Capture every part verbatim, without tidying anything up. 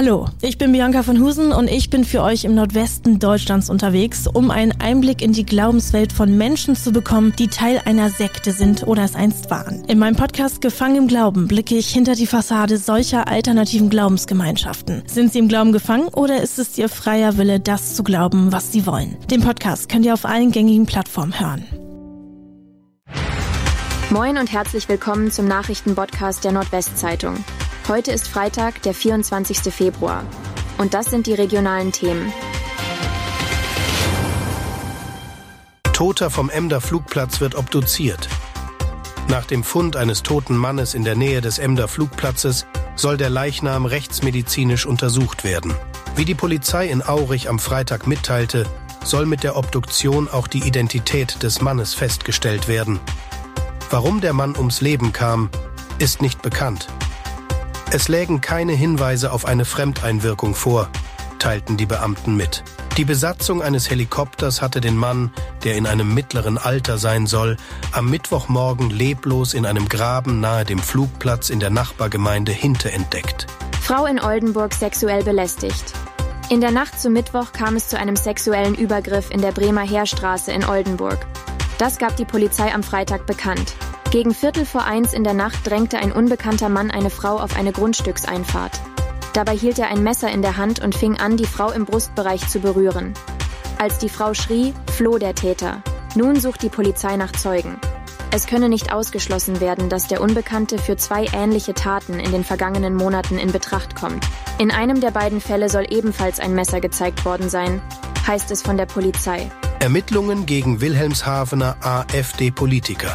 Hallo, ich bin Bianca von Husen und ich bin für euch im Nordwesten Deutschlands unterwegs, um einen Einblick in die Glaubenswelt von Menschen zu bekommen, die Teil einer Sekte sind oder es einst waren. In meinem Podcast Gefangen im Glauben blicke ich hinter die Fassade solcher alternativen Glaubensgemeinschaften. Sind sie im Glauben gefangen oder ist es ihr freier Wille, das zu glauben, was sie wollen? Den Podcast könnt ihr auf allen gängigen Plattformen hören. Moin und herzlich willkommen zum Nachrichtenpodcast der Nordwestzeitung. Heute ist Freitag, der vierundzwanzigster Februar. Und das sind die regionalen Themen. Toter vom Emder Flugplatz wird obduziert. Nach dem Fund eines toten Mannes in der Nähe des Emder Flugplatzes soll der Leichnam rechtsmedizinisch untersucht werden. Wie die Polizei in Aurich am Freitag mitteilte, soll mit der Obduktion auch die Identität des Mannes festgestellt werden. Warum der Mann ums Leben kam, ist nicht bekannt. Es lägen keine Hinweise auf eine Fremdeinwirkung vor, teilten die Beamten mit. Die Besatzung eines Helikopters hatte den Mann, der in einem mittleren Alter sein soll, am Mittwochmorgen leblos in einem Graben nahe dem Flugplatz in der Nachbargemeinde Hinte entdeckt. Frau in Oldenburg sexuell belästigt. In der Nacht zum Mittwoch kam es zu einem sexuellen Übergriff in der Bremer Heerstraße in Oldenburg. Das gab die Polizei am Freitag bekannt. Gegen Viertel vor eins in der Nacht drängte ein unbekannter Mann eine Frau auf eine Grundstückseinfahrt. Dabei hielt er ein Messer in der Hand und fing an, die Frau im Brustbereich zu berühren. Als die Frau schrie, floh der Täter. Nun sucht die Polizei nach Zeugen. Es könne nicht ausgeschlossen werden, dass der Unbekannte für zwei ähnliche Taten in den vergangenen Monaten in Betracht kommt. In einem der beiden Fälle soll ebenfalls ein Messer gezeigt worden sein, heißt es von der Polizei. Ermittlungen gegen Wilhelmshavener AfD-Politiker.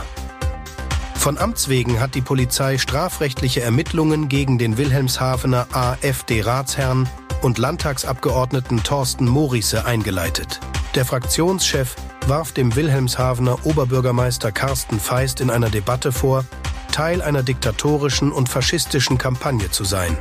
Von Amts wegen hat die Polizei strafrechtliche Ermittlungen gegen den Wilhelmshavener AfD-Ratsherrn und Landtagsabgeordneten Thorsten Morisse eingeleitet. Der Fraktionschef warf dem Wilhelmshavener Oberbürgermeister Carsten Feist in einer Debatte vor, Teil einer diktatorischen und faschistischen Kampagne zu sein.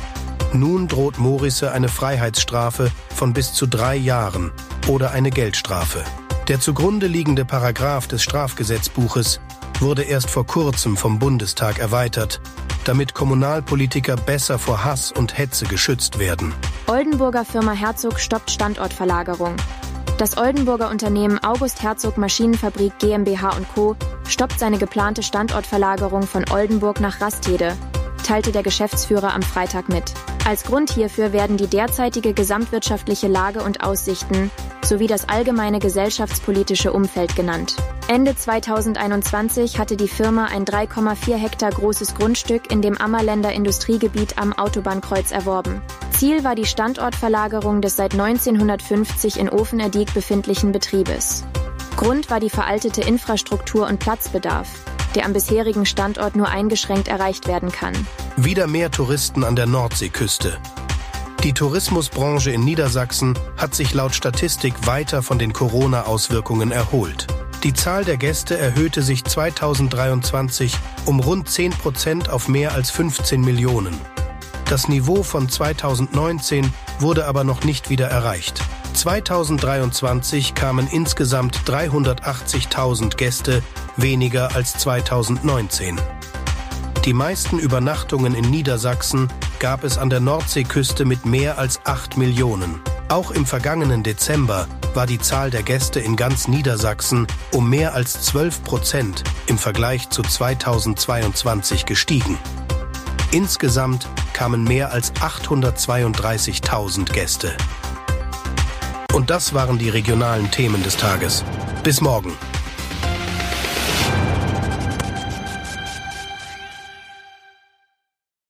Nun droht Morisse eine Freiheitsstrafe von bis zu drei Jahren oder eine Geldstrafe. Der zugrunde liegende Paragraph des Strafgesetzbuches wurde erst vor kurzem vom Bundestag erweitert, damit Kommunalpolitiker besser vor Hass und Hetze geschützt werden. Oldenburger Firma Herzog stoppt Standortverlagerung. Das Oldenburger Unternehmen August Herzog Maschinenfabrik GmbH und Co. stoppt seine geplante Standortverlagerung von Oldenburg nach Rastede, teilte der Geschäftsführer am Freitag mit. Als Grund hierfür werden die derzeitige gesamtwirtschaftliche Lage und Aussichten sowie das allgemeine gesellschaftspolitische Umfeld genannt. Ende zweitausendeinundzwanzig hatte die Firma ein drei Komma vier Hektar großes Grundstück in dem Ammerländer Industriegebiet am Autobahnkreuz erworben. Ziel war die Standortverlagerung des seit neunzehnhundertfünfzig in Ofenerdiek befindlichen Betriebes. Grund war die veraltete Infrastruktur und Platzbedarf, der am bisherigen Standort nur eingeschränkt erreicht werden kann. Wieder mehr Touristen an der Nordseeküste. Die Tourismusbranche in Niedersachsen hat sich laut Statistik weiter von den Corona-Auswirkungen erholt. Die Zahl der Gäste erhöhte sich zweitausenddreiundzwanzig um rund zehn Prozent auf mehr als fünfzehn Millionen. Das Niveau von zweitausendneunzehn wurde aber noch nicht wieder erreicht. zweitausenddreiundzwanzig kamen insgesamt dreihundertachtzigtausend Gäste weniger als zweitausendneunzehn. Die meisten Übernachtungen in Niedersachsen gab es an der Nordseeküste mit mehr als acht Millionen. Auch im vergangenen Dezember war die Zahl der Gäste in ganz Niedersachsen um mehr als zwölf Prozent im Vergleich zu zweitausendzweiundzwanzig gestiegen. Insgesamt kamen mehr als achthundertzweiunddreißigtausend Gäste. Und das waren die regionalen Themen des Tages. Bis morgen.